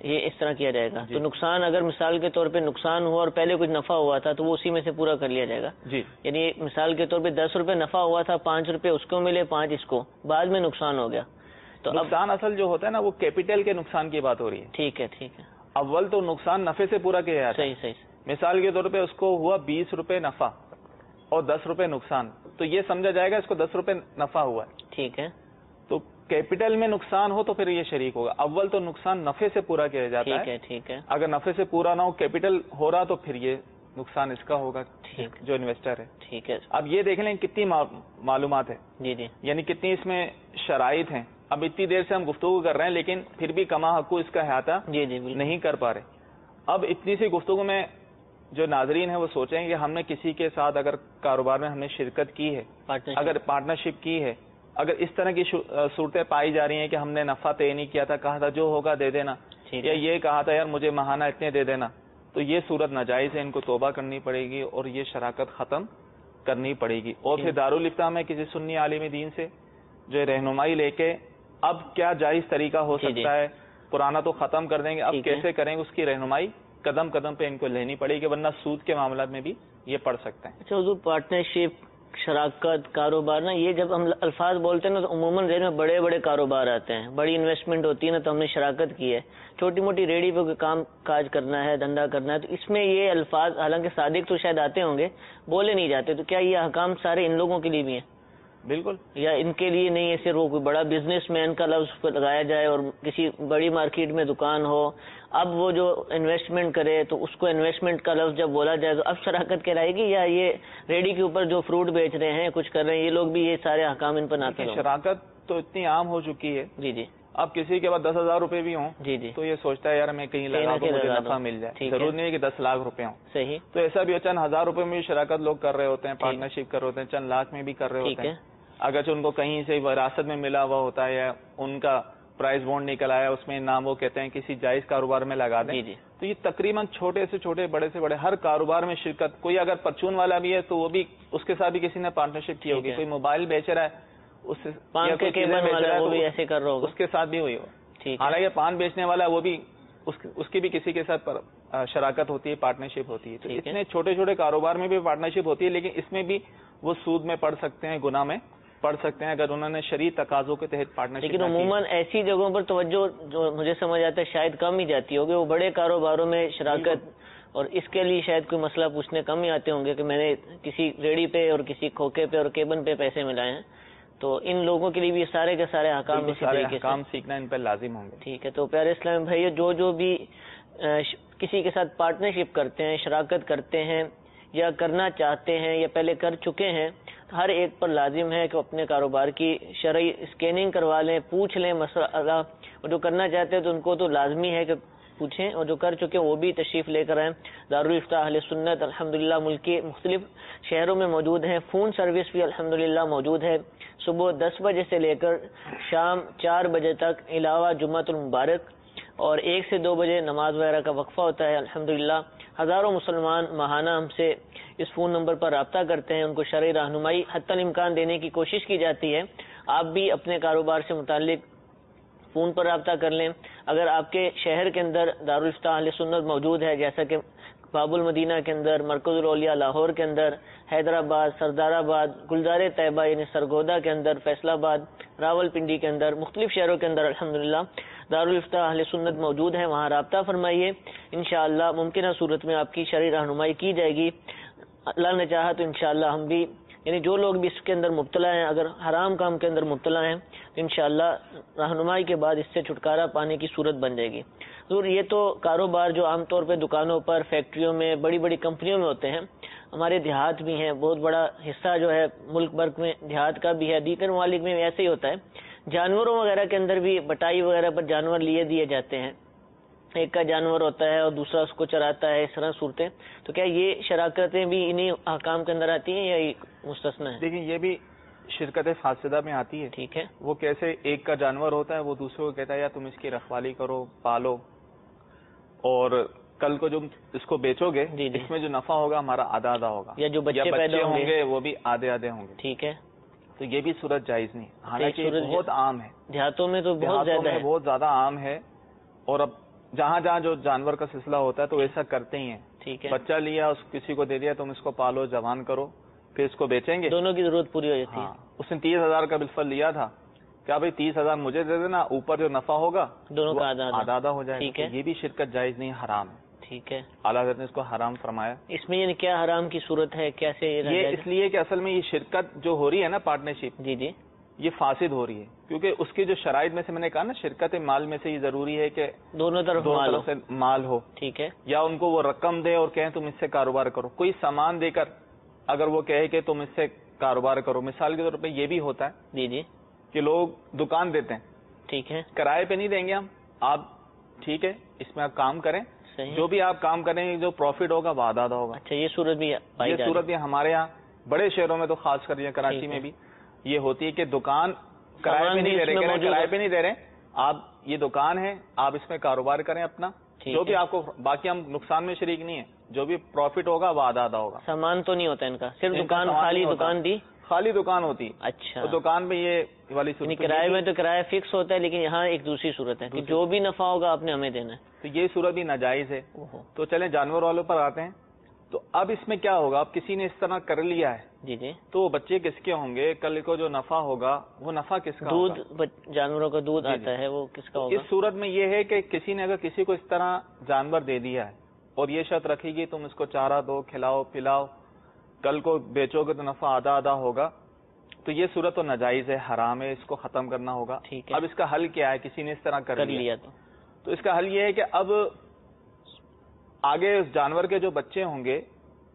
یہ اس طرح کیا جائے گا. جی. تو نقصان اگر مثال کے طور پہ نقصان ہوا اور پہلے کچھ نفع ہوا تھا تو وہ اسی میں سے پورا کر لیا جائے گا. جی. یعنی مثال کے طور پہ دس روپے نفع ہوا تھا، پانچ روپے اس کو ملے، پانچ اس کو، بعد میں نقصان ہو گیا تو اب نقصان اصل جو ہوتا ہے نا وہ کیپٹل کے نقصان کی بات ہو رہی ہے. ٹھیک ہے ٹھیک ہے. اول تو نقصان نفے سے پورا کیا جاتا ہے. صحیح صحیح. مثال کے طور پہ اس کو ہوا بیس روپے نفع اور دس روپے نقصان، تو یہ سمجھا جائے گا اس کو دس روپے نفع ہوا ہے. ٹھیک ہے. تو کیپٹل میں نقصان ہو تو پھر یہ شریک ہوگا. اول تو نقصان نفے سے پورا کیا جاتا ٹھیک ہے. ہے ٹھیک ہے. اگر نفے سے پورا نہ ہو، کیپٹل ہو رہا تو پھر یہ نقصان اس کا ہوگا ٹھیک. جو انویسٹر ہے. ٹھیک ہے. اب یہ دیکھ لیں کتنی معلومات ہے. جی جی. یعنی کتنی اس میں شرائط ہیں. اب اتنی دیر سے ہم گفتگو کر رہے ہیں لیکن پھر بھی کما حقوق اس کا احاطہ جی جی بالکل نہیں کر پا رہے. اب اتنی سی گفتگو میں جو ناظرین ہیں وہ سوچیں کہ ہم نے کسی کے ساتھ اگر کاروبار میں ہم نے شرکت کی ہے، اگر پارٹنرشپ کی ہے، اگر اس طرح کی صورتیں پائی جا رہی ہیں کہ ہم نے نفع طے نہیں کیا تھا، کہا تھا جو ہوگا دے دینا، یا یہ کہا تھا یار مجھے ماہانہ اتنے دے دینا، تو یہ صورت ناجائز ہے. ان کو توبہ کرنی پڑے گی اور یہ شراکت ختم کرنی پڑے گی. اور پھر دارالفتاح میں کسی سنی عالم دین سے جو رہنمائی لے کے اب کیا جائز طریقہ ہو سکتا ہے، پرانا تو ختم کر دیں گے، اب کیسے کریں گے اس کی رہنمائی قدم قدم پہ ان کو لینی پڑے گی، ورنہ سود کے معاملات میں بھی یہ پڑ سکتے ہیں. اچھا حضور، پارٹنرشپ، شراکت، کاروبار نا، یہ جب ہم الفاظ بولتے ہیں نا تو عموماً ذہن میں بڑے بڑے کاروبار آتے ہیں، بڑی انویسٹمنٹ ہوتی ہے نا، تو ہم نے شراکت کی ہے. چھوٹی موٹی ریڑھی پہ کوئی کام کاج کرنا ہے، دھندا کرنا ہے، تو اس میں یہ الفاظ حالانکہ صادق تو شاید آتے ہوں گے، بولے نہیں جاتے. تو کیا یہ احکام سارے ان لوگوں کے لیے بھی ہیں؟ بالکل. یا ان کے لیے نہیں، ایسے وہ کوئی بڑا بزنس مین کا لفظ پہ لگایا جائے اور کسی بڑی مارکیٹ میں دکان ہو، اب وہ جو انویسٹمنٹ کرے تو اس کو انویسٹمنٹ کا لفظ جب بولا جائے تو اب شراکت کہلائے گی؟ یا یہ ریڈی کے اوپر جو فروٹ بیچ رہے ہیں، کچھ کر رہے ہیں، یہ لوگ بھی یہ سارے احکام ان پر نافذ ہوں؟ شراکت تو اتنی عام ہو چکی ہے. جی جی. اب کسی کے پاس دس ہزار روپے بھی ہوں جی جی تو یہ سوچتا ہے یار میں کہیں لگا دوں مجھے نفع مل جائے. ضرور نہیں ہے کہ دس لاکھ روپے ہوں. صحیح. تو ایسا بھی چند ہزار روپے میں بھی شراکت لوگ کر رہے ہوتے ہیں، پارٹنرشپ کر رہے ہوتے ہیں، چند لاکھ میں بھی کر رہے ہوتے ہیں. اگرچہ ان کو کہیں سے وراثت میں ملا ہوا ہوتا ہے یا ان کا پرائز بونڈ نکل آیا، اس میں نام وہ کہتے ہیں کسی جائز کاروبار میں لگا دیں. تو یہ تقریباً چھوٹے سے چھوٹے، بڑے سے بڑے ہر کاروبار میں شرکت. کوئی اگر پرچون والا بھی ہے تو وہ بھی اس کے ساتھ بھی کسی نے پارٹنرشپ کی ہوگی. کوئی موبائل بیچ رہا ہے اس سے ایسے کر رہا ہوگا، اس کے ساتھ بھی ہوئی ہو. حالانکہ پان بیچنے والا وہ بھی اس کی بھی کسی کے ساتھ شراکت ہوتی ہے، پارٹنرشپ ہوتی ہے. تو اتنے چھوٹے چھوٹے کاروبار میں بھی پارٹنرشپ ہوتی ہے، لیکن اس میں بھی وہ سود میں پڑ سکتے ہیں، گناہ میں پڑھ سکتے ہیں اگر انہوں نے شرعی تقاضوں کے تحت پارٹنرشپ. لیکن عموماً ایسی جگہوں پر توجہ جو مجھے سمجھ آتا ہے شاید کم ہی جاتی ہوگی. وہ بڑے کاروباروں میں شراکت، اور اس کے لیے شاید کوئی مسئلہ پوچھنے کم ہی آتے ہوں گے کہ میں نے کسی ریڑھی پہ اور کسی کھوکے پہ اور کیبن پہ پیسے ملائے ہیں. تو ان لوگوں کے لیے بھی سارے کے سارے احکام اسی طریقے سے کام سیکھنا ان پر لازم ہوں گے. ٹھیک ہے. تو پیارے اسلام بھائی، جو جو بھی کسی کے ساتھ پارٹنرشپ کرتے ہیں، شراکت کرتے ہیں یا کرنا چاہتے ہیں یا پہلے کر چکے ہیں، ہر ایک پر لازم ہے کہ اپنے کاروبار کی شرعی اسکیننگ کروا لیں، پوچھ لیں مسئلہ. اور جو کرنا چاہتے ہیں تو ان کو تو لازمی ہے کہ پوچھیں، اور جو کر چکے وہ بھی تشریف لے کر آئیں. دارالفتاح اہل سنت الحمدللہ ملک کے مختلف شہروں میں موجود ہیں. فون سروس بھی الحمدللہ موجود ہے، صبح دس بجے سے لے کر شام چار بجے تک، علاوہ جمعۃ المبارک، اور ایک سے دو بجے نماز وغیرہ کا وقفہ ہوتا ہے. الحمدللہ ہزاروں مسلمان ماہانہ ہم سے اس فون نمبر پر رابطہ کرتے ہیں، ان کو شرعی رہنمائی حتی الامکان دینے کی کوشش کی جاتی ہے. آپ بھی اپنے کاروبار سے متعلق فون پر رابطہ کر لیں. اگر آپ کے شہر کے اندر دارالفتاح اہل سنت موجود ہے، جیسا کہ باب المدینہ کے اندر، مرکز الاولیاء لاہور کے اندر، حیدرآباد، سردار آباد، گلزار طیبہ یعنی سرگودا کے اندر، فیصل آباد، راول پنڈی کے اندر، مختلف شہروں کے اندر الحمدللہ دارالفتاح اہل سنت موجود ہیں. وہاں رابطہ فرمائیے، انشاءاللہ ممکنہ صورت میں آپ کی شرعی رہنمائی کی جائے گی. اللہ نے چاہا تو انشاءاللہ ہم بھی، یعنی جو لوگ بھی اس کے اندر مبتلا ہیں، اگر حرام کام کے اندر مبتلا ہیں تو انشاءاللہ رہنمائی کے بعد اس سے چھٹکارا پانے کی صورت بن جائے گی. ضرور یہ تو کاروبار جو عام طور پہ دکانوں پر، فیکٹریوں میں، بڑی بڑی کمپنیوں میں ہوتے ہیں. ہمارے دیہات بھی ہیں، بہت بڑا حصہ جو ہے ملک بھر میں دیہات کا بھی ہے، دیگر ممالک میں ایسے ہی ہوتا ہے. جانوروں وغیرہ کے اندر بھی بٹائی وغیرہ پر جانور لیے دیے جاتے ہیں، ایک کا جانور ہوتا ہے اور دوسرا اس کو چراتا ہے، اس طرح صورتیں. تو کیا یہ شراکتیں بھی انہی احکام کے اندر آتی ہیں یا مستثنا ہے؟ دیکھیں یہ بھی شرکت فاسدہ میں آتی ہے. ٹھیک ہے. وہ کیسے ایک کا جانور ہوتا ہے، وہ دوسرے کو کہتا ہے یا تم اس کی رکھوالی کرو، پالو، اور کل کو جو اس کو بیچو گے جی جی. اس میں جو نفع ہوگا ہمارا آدھا آدھا ہوگا، یا جو بچے پیدا ہوں گے وہ بھی آدھے آدھے ہوں گے. ٹھیک ہے. تو یہ بھی صورت جائز نہیں، حالانکہ بہت عام ہے دیہاتوں میں، تو بہت زیادہ ہے، بہت زیادہ عام ہے. اور اب جہاں جہاں جو جانور کا سلسلہ ہوتا ہے تو ایسا کرتے ہی ہیں. ٹھیک ہے. بچہ لیا اس کسی کو دے دیا, تم اس کو پالو جوان کرو پھر اس کو بیچیں گے. دونوں کی ضرورت پوری ہو جاتی ہے. ہاں, اس نے تیس ہزار کا بالفل لیا تھا, کیا بھائی تیس ہزار مجھے دے دینا, اوپر جو نفع ہوگا دونوں کا آدھا آدھا آدھا ہو جائے گا. ٹھیک ہے. یہ بھی شرکت جائز نہیں, حرام ہے. ٹھیک ہے. اعلیٰ حضرت نے اس کو حرام فرمایا. اس میں یعنی کیا حرام کی صورت ہے, کیسے یہ اس لیے کہ اصل میں یہ شرکت جو ہو رہی ہے نا پارٹنرشپ, جی جی یہ فاسد ہو رہی ہے, کیونکہ اس کی جو شرائط میں سے میں نے کہا نا شرکت مال میں سے یہ ضروری ہے کہ دونوں طرف دونوں مال طرف سے مال ہو. ٹھیک ہے. یا ان کو وہ رقم دے اور کہیں تم اس سے کاروبار کرو, کوئی سامان دے کر اگر وہ کہے کہ تم اس سے کاروبار کرو. مثال کے طور پہ یہ بھی ہوتا ہے جی جی کہ لوگ دکان دیتے ہیں, ٹھیک ہے, کرائے پہ نہیں دیں گے ہم, آپ ٹھیک ہے اس میں آپ کام کریں, صحیح. جو بھی آپ کام کریں گے جو پروفٹ ہوگا وہ آدھا آدھا ہوگا. اچھا, یہ صورت بھی پائی یہ جا رہی صورت یہ ہمارے یہاں بڑے شہروں میں تو خاص کر یہ کراچی میں بھی یہ ہوتی ہے کہ دکان کرائے پہ نہیں دے رہے, کرائے پہ نہیں دے رہے, آپ یہ دکان ہے آپ اس میں کاروبار کریں اپنا, جو بھی آپ کو, باقی ہم نقصان میں شریک نہیں ہے, جو بھی پروفٹ ہوگا وہ آدھا آدھا ہوگا. سامان تو نہیں ہوتا ان کا, صرف ان کا دکان, سامان خالی نہیں ہوتا. دکان دی, خالی دکان ہوتی. اچھا, تو دکان پہ یہ والی یعنی صورت, کرائے میں تو کرایہ فکس ہوتا ہے, لیکن یہاں ایک دوسری صورت ہے کہ جو بھی نفع ہوگا آپ نے ہمیں دینا ہے. تو یہ صورت بھی ناجائز ہے. تو چلیں جانور والوں پر آتے ہیں. تو اب اس میں کیا ہوگا, اب کسی نے اس طرح کر لیا ہے جی جی, تو بچے کس کے ہوں گے, کل کو جو نفع ہوگا وہ نفع کس کا ہوگا؟ دودھ, جانوروں کا دودھ جی جی. آتا ہے وہ کس کا ہوگا؟ اس صورت میں یہ ہے کہ کسی نے اگر کسی کو اس طرح جانور دے دیا ہے اور یہ شرط رکھے گی تم اس کو چارہ دو, کھلاؤ پلاؤ, کل کو بیچو گے تو نفع آدھا آدھا ہوگا, تو یہ صورت تو ناجائز ہے, حرام ہے, اس کو ختم کرنا ہوگا. ٹھیک ہے. اب اس کا حل کیا ہے, کسی نے اس طرح کر لیا تو تو اس کا حل یہ ہے کہ اب آگے اس جانور کے جو بچے ہوں گے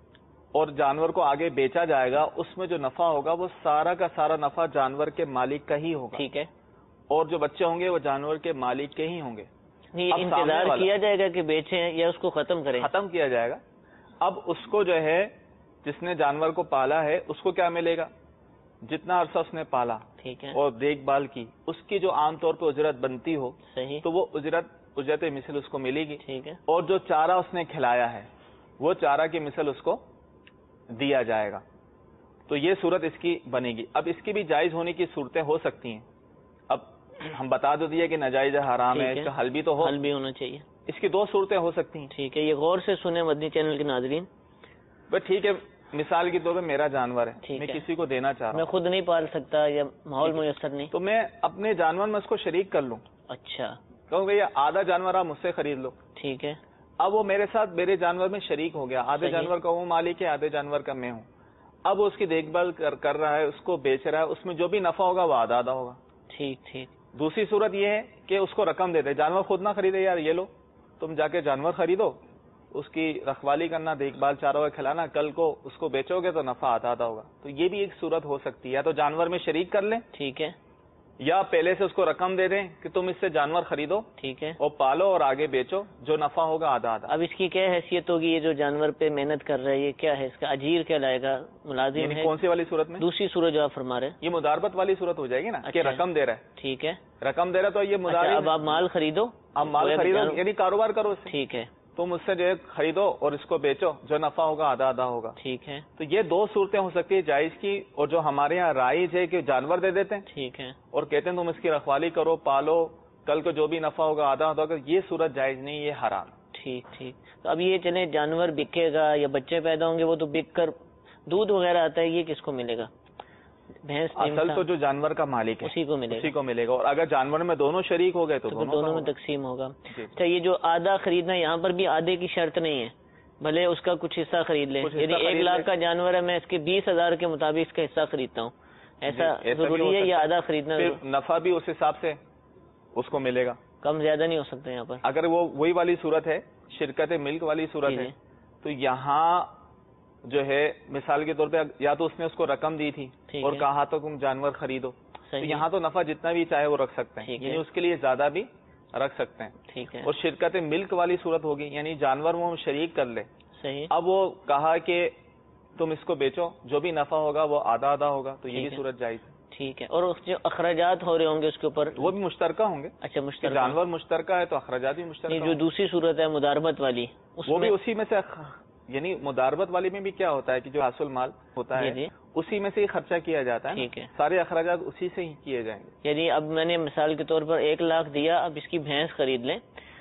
اور جانور کو آگے بیچا جائے گا, اس میں جو نفع ہوگا وہ سارا کا سارا نفع جانور کے مالک کا ہی ہوگا. ٹھیک ہے. اور جو بچے ہوں گے وہ جانور کے مالک کے ہی ہوں گے. انتظار کیا جائے گا کہ بیچیں یا اس کو ختم کریں؟ ختم کیا جائے گا. اب اس کو جو ہے جس نے جانور کو پالا ہے اس کو کیا ملے گا, جتنا عرصہ اس نے پالا ٹھیک ہے اور دیکھ بھال کی, اس کی جو عام طور پہ اجرت بنتی ہو صحیح, تو وہ اجرت اجرت مثل اس کو ملے گی. ٹھیک ہے. اور جو چارہ اس نے کھلایا ہے وہ چارہ کی مثل اس کو دیا جائے گا. تو یہ صورت اس کی بنے گی. اب اس کی بھی جائز ہونے کی صورتیں ہو سکتی ہیں. اب ہم بتا دو دیے کہ ناجائز ہے, حرام ہے, اس کا حل بھی تو ہو, حل بھی ہونا چاہیے. اس کی دو صورتیں ہو سکتی ہیں. ٹھیک ہے, یہ غور سے سنیں مدنی چینل کے ناظرین. بس ٹھیک ہے, مثال کے طور پہ میرا جانور ہے, میں کسی کو دینا چاہ رہا ہوں, میں خود نہیں پال سکتا یا ماحول میسر نہیں, تو میں اپنے جانور میں اس کو شریک کر لوں. اچھا, کہوں کہ یہ آدھا جانور آپ مجھ سے خرید لو. ٹھیک ہے. اب وہ میرے ساتھ میرے جانور میں شریک ہو گیا, آدھے جانور کا وہ مالک ہے, آدھے جانور کا میں ہوں. اب وہ اس کی دیکھ بھال کر رہا ہے, اس کو بیچ رہا ہے, اس میں جو بھی نفع ہوگا وہ آدھا آدھا ہوگا. ٹھیک ٹھیک. دوسری صورت یہ ہے کہ اس کو رقم دے دے, جانور خود نہ خریدے, یار یہ لو تم جا کے جانور خریدو, اس کی رکھوالی کرنا, دیکھ بھال, چاروں کا کھلانا, کل کو اس کو بیچو گے تو نفع آتا آتا ہوگا. تو یہ بھی ایک صورت ہو سکتی ہے, یا تو جانور میں شریک کر لیں, ٹھیک ہے, یا پہلے سے اس کو رقم دے دیں کہ تم اس سے جانور خریدو, ٹھیک ہے, اور پالو اور آگے بیچو, جو نفع ہوگا آدھا آدھا. اب اس کی کیا حیثیت ہوگی, یہ جو جانور پہ محنت کر رہا ہے یہ کیا ہے, اس کا اجیر کیا لائے گا, ملازم یعنی ہے؟ کون سی والی صورت میں؟ دوسری صورت جو آپ فرما رہے ہیں, یہ مداربت والی صورت ہو جائے گی نا, کہ رقم دے رہا ہے. ٹھیک ہے, رقم دے رہا تو یہ مداربت. اب آپ مال خریدو, اب مال خریدو یعنی کاروبار کرو اس سے. ٹھیک ہے, تم اس سے جو ہے خریدو اور اس کو بیچو, جو نفع ہوگا آدھا آدھا ہوگا. ٹھیک ہے. تو یہ دو صورتیں ہو سکتی ہے جائز کی, اور جو ہمارے یہاں رائج ہے کہ جانور دے دیتے ہیں, ٹھیک ہے, اور کہتے ہیں تم اس کی رکھوالی کرو, پالو, کل کو جو بھی نفع ہوگا آدھا آدھا ہوگا. یہ صورت جائز نہیں, یہ حرام. ٹھیک ٹھیک. تو اب یہ چلے جانور بکے گا یا بچے پیدا ہوں گے, وہ تو بک کر دودھ وغیرہ آتا ہے, یہ کس کو ملے گا؟ بھینس, اصل تو جو جانور کا مالک ہے اسی کو ملے گا, اسی کو ملے گا. اور اگر جانور میں دونوں شریک ہو گئے تو دونوں میں تقسیم ہوگا. اچھا, یہ جو آدھا خریدنا, یہاں پر بھی آدھے کی شرط نہیں ہے, بھلے اس کا کچھ حصہ خرید لیں. یعنی ایک لاکھ کا جانور ہے, میں اس کے بیس ہزار کے مطابق اس کا حصہ خریدتا ہوں, ایسا ضروری ہے یا آدھا خریدنا؟ نفع بھی اس حساب سے اس کو ملے گا, کم زیادہ نہیں ہو سکتا یہاں پر. اگر وہ وہی والی صورت ہے, شرکت ملک والی صورت ہے, تو یہاں جو ہے مثال کے طور پہ یا تو اس نے اس کو رقم دی تھی اور کہا تو تم جانور خریدو, تو یہاں تو نفع جتنا بھی چاہے وہ رکھ سکتے ہیں, یعنی اس کے لیے زیادہ بھی رکھ سکتے ہیں. ٹھیک ہے. اور شرکت ملک والی صورت ہوگی, یعنی جانور وہ شریک کر لے. صحیح. اب وہ کہا کہ تم اس کو بیچو, جو بھی نفع ہوگا وہ آدھا آدھا ہوگا, تو یہ بھی صورت جائز ہے. ٹھیک ہے. اور جو اخراجات ہو رہے ہوں گے اس کے اوپر, وہ بھی مشترکہ ہوں گے. اچھا, مشترکہ, جانور مشترکہ ہے تو اخراجات بھی مشترکہ. جو دوسری صورت ہے مداربت والی, وہ بھی اسی میں سے, یعنی مداربت والی میں بھی کیا ہوتا ہے کہ جو حاصل مال ہوتا ہے اسی میں سے ہی خرچہ کیا جاتا ہے. ٹھیک ہے. سارے اخراجات اسی سے ہی کیے جائیں گے. یعنی اب میں نے مثال کے طور پر ایک لاکھ دیا, اب اس کی بھینس خرید لیں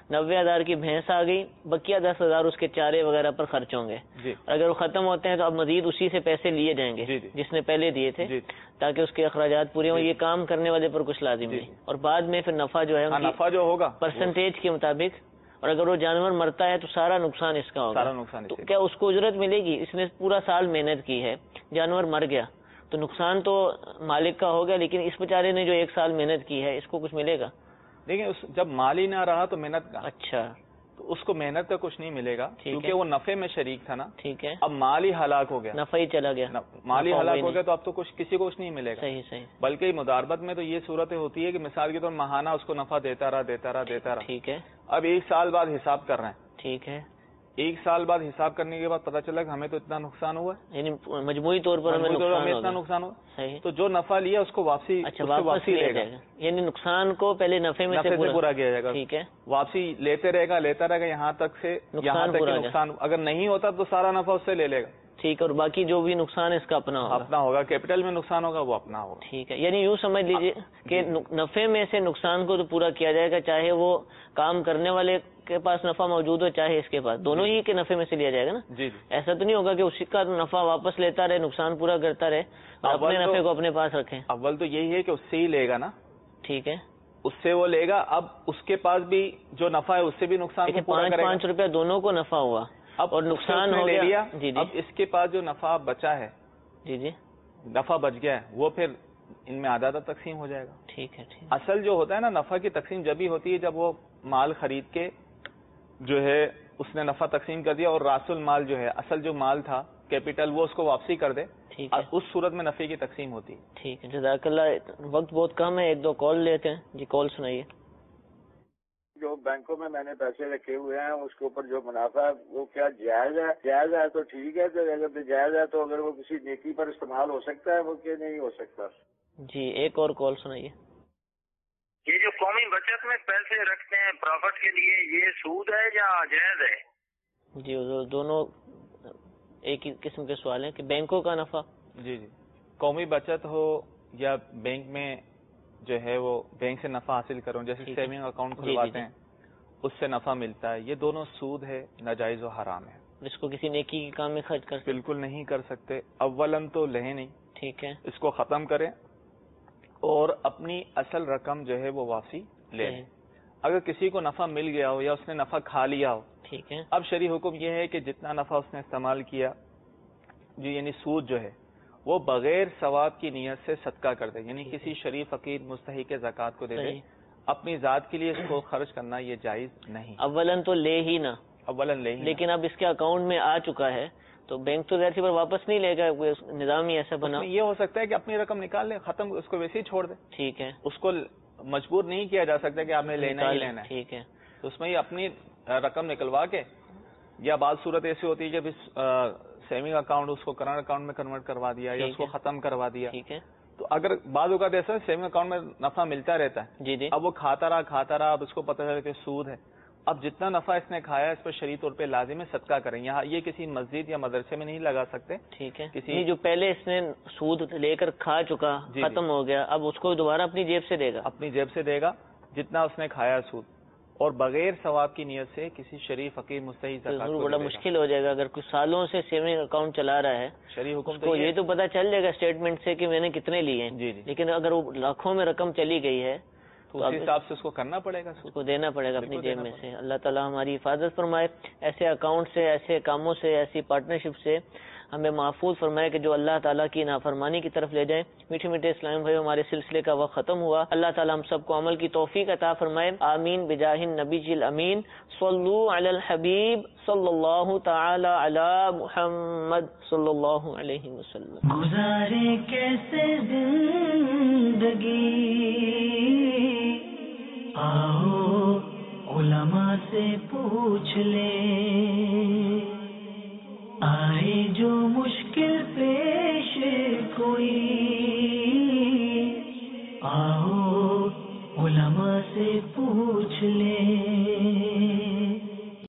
نوے ہزار کی بھینس آ گئی، بقیہ دس ہزار اس کے چارے وغیرہ پر خرچ ہوں گے. جی. اگر وہ ختم ہوتے ہیں تو اب مزید اسی سے پیسے لیے جائیں گے جی جی. جس نے پہلے دیے تھے، جی. تاکہ اس کے اخراجات پورے ہوں. جی. یہ کام کرنے والے پر کچھ لازم جی. نہیں. اور بعد میں پھر نفع جو ہے نفع جو ہوگا پرسنٹیج کے مطابق، اور اگر وہ جانور مرتا ہے تو سارا نقصان اس کا ہوگا. سارا نقصان. تو کیا اس کو اجرت ملے گی؟ اس نے پورا سال محنت کی ہے، جانور مر گیا تو نقصان تو مالک کا ہو گیا، لیکن اس بیچارے نے جو ایک سال محنت کی ہے اس کو کچھ ملے گا؟ دیکھیں جب مال ہی نہ رہا تو محنت کا. اچھا. تو اس کو محنت کا کچھ نہیں ملے گا کیونکہ وہ نفع میں شریک تھا نا. ٹھیک ہے. اب مال ہی ہلاک ہو گیا، نفع ہی چلا گیا، مال ہی ہلاک ہو گیا تو اب تو کچھ کسی کو کچھ نہیں ملے گا. صحیح صحیح. بلکہ مداربت میں تو یہ صورت ہوتی ہے کہ مثال کے طور ماہانہ اس کو نفع دیتا رہا دیتا رہا دیتا رہا. ٹھیک ہے. اب ایک سال بعد حساب کر رہے ہیں. ٹھیک ہے. ایک سال بعد حساب کرنے کے بعد پتہ چلا کہ ہمیں تو اتنا نقصان ہوا ہے، یعنی مجموعی طور پر ہمیں اتنا نقصان ہوا. صحیح. تو جو نفع لیا اس کو واپسی واپسی لے گا، یعنی نقصان کو پہلے نفع میں سے پورا کیا جائے گا. ٹھیک ہے. واپسی لیتے رہے گا لیتا رہے گا یہاں تک سے یہاں تک نقصان اگر نہیں ہوتا تو سارا نفع اس سے لے لے گا. ٹھیک. اور باقی جو بھی نقصان ہے اس کا اپنا ہوگا. اپنا ہوگا. کیپٹل میں نقصان ہوگا وہ اپنا ہوگا. ٹھیک ہے. یعنی یوں سمجھ لیجئے کہ نفع میں سے نقصان کو تو پورا کیا جائے گا، چاہے وہ کام کرنے والے کے پاس نفع موجود ہو چاہے اس کے پاس، دونوں ہی کے نفع میں سے لیا جائے گا نا. جی. ایسا تو نہیں ہوگا کہ اسی کا نفع واپس لیتا رہے، نقصان پورا کرتا رہے اور اپنے نفع کو اپنے پاس رکھیں. اول تو یہی ہے کہ اس سے ہی لے گا نا. ٹھیک ہے. اس سے وہ لے گا. اب اس کے پاس بھی جو نفع ہے اس سے بھی نقصان پانچ پانچ روپیہ دونوں کو نفع ہوا اب اور نقصان ہو لے لیا. جی جی. اب اس کے پاس جو نفع بچا ہے، جی جی، نفع بچ گیا ہے، وہ پھر ان میں آدھا آدھا تقسیم ہو جائے گا. ٹھیک ہے. ٹھیک. اصل جو ہوتا ہے نا نفع کی تقسیم جب ہی ہوتی ہے جب وہ مال خرید کے جو ہے اس نے نفع تقسیم کر دیا اور راس المال جو ہے اصل جو مال تھا کیپٹل وہ اس کو واپسی کر دے. ٹھیک ہے. اس صورت میں نفع کی تقسیم ہوتی ہے. ٹھیک ہے. جزاک اللہ. وقت بہت کم ہے، ایک دو کال لیتے ہیں. جی کال سنائیے. جو بینکوں میں میں نے پیسے رکھے ہوئے ہیں اس کے اوپر جو منافع ہے وہ کیا جائز ہے؟ جائز ہے تو ٹھیک ہے، تو اگر جائز ہے تو اگر وہ کسی نیکی پر استعمال ہو سکتا ہے وہ کہ نہیں ہو سکتا؟ جی ایک اور کال سنائیے. یہ جو قومی بچت میں پیسے رکھتے ہیں پروفٹ کے لیے، یہ سود ہے یا جائز ہے؟ جی دونوں ایک ہی قسم کے سوال ہیں کہ بینکوں کا نفع. جی جی. قومی بچت ہو یا بینک میں جو ہے وہ بینک سے نفع حاصل کروں، جیسے سیونگ اکاؤنٹ کھلواتے ہیں اس سے نفع ملتا ہے، یہ دونوں سود ہے، ناجائز و حرام ہے. اس کو کسی نیکی کے کام میں خرچ کر سکتے؟ بالکل نہیں کر سکتے. اولن تو لہیں نہیں. ٹھیک ہے. اس کو ختم کریں اور اپنی اصل رقم جو ہے وہ واپسی لے لیں. اگر کسی کو نفع مل گیا ہو یا اس نے نفع کھا لیا ہو، ٹھیک ہے، اب شرعی حکم یہ ہے کہ جتنا نفع اس نے استعمال کیا جو یعنی سود جو ہے وہ بغیر ثواب کی نیت سے صدقہ کر دے، یعنی کسی شریف فقیر مستحق زکوٰۃ کو دے دے. اپنی ذات کے لیے اس کو خرچ کرنا یہ جائز نہیں. اولن تو لے ہی نہ، اولن لے ہی. لیکن اب اس کے اکاؤنٹ میں آ چکا ہے تو بینک تو ظاہر سی پر واپس نہیں لے گا، نظام ہی ایسا بنا. یہ ہو سکتا ہے کہ اپنی رقم نکال لے، ختم، اس کو ویسے ہی چھوڑ دے. ٹھیک ہے. اس کو مجبور نہیں کیا جا سکتا کہ آپ نے لینا ہی لینا ہے. ٹھیک ہے. تو اس میں یہ اپنی رقم نکلوا کے، یا بعض صورت ایسی ہوتی ہے کہ سیونگ اکاؤنٹ اس کو کرنٹ اکاؤنٹ میں کنورٹ کروا دیا یا اس کو ختم کروا دیا. ٹھیک ہے. تو اگر بعض اوقات ایسا سیونگ اکاؤنٹ میں نفع ملتا رہتا ہے، جی جی، اب وہ کھاتا رہا کھاتا رہا اب اس کو پتہ چلا کہ سود ہے. اب جتنا نفع اس نے کھایا اس پر شرعی طور پہ لازم ہے صدقہ کریں. یہاں یہ کسی مسجد یا مدرسے میں نہیں لگا سکتے. ٹھیک ہے. کسی جو پہلے اس نے سود لے کر کھا چکا ختم ہو گیا، اب اس کو دوبارہ اپنی جیب سے دے گا. اپنی جیب سے دے گا جتنا اس نے کھایا سود، اور بغیر ثواب کی نیت سے کسی شریف فقیر مستحق زکوٰۃ کو بڑا مشکل ہو جائے گا. اگر کچھ سالوں سے سیونگ اکاؤنٹ چلا رہا ہے شرعی حکم تو یہ تو پتا چل جائے گا اسٹیٹمنٹ سے کہ میں نے کتنے لیے ہیں. جی جی. لیکن اگر وہ لاکھوں میں رقم چلی گئی ہے تو اسی حساب سے اس کو کرنا پڑے گا، اس کو دینا پڑے گا اپنی جیب میں سے. اللہ تعالیٰ ہماری حفاظت فرمائے ایسے اکاؤنٹ سے، ایسے کاموں سے، ایسی پارٹنرشپ سے ہمیں محفوظ فرمائے کہ جو اللہ تعالیٰ کی نافرمانی کی طرف لے جائیں. میٹھے میٹھے اسلام بھائی، ہمارے سلسلے کا وقت ختم ہوا. اللہ تعالیٰ ہم سب کو عمل کی توفیق عطا فرمائے. آمین بجاہ النبی الامین. صلو علی الحبیب صلی اللہ تعالی علی محمد صلی اللہ علیہ وسلم. گزارے کیسے زندگی، آؤ علماء سے پوچھ لیں.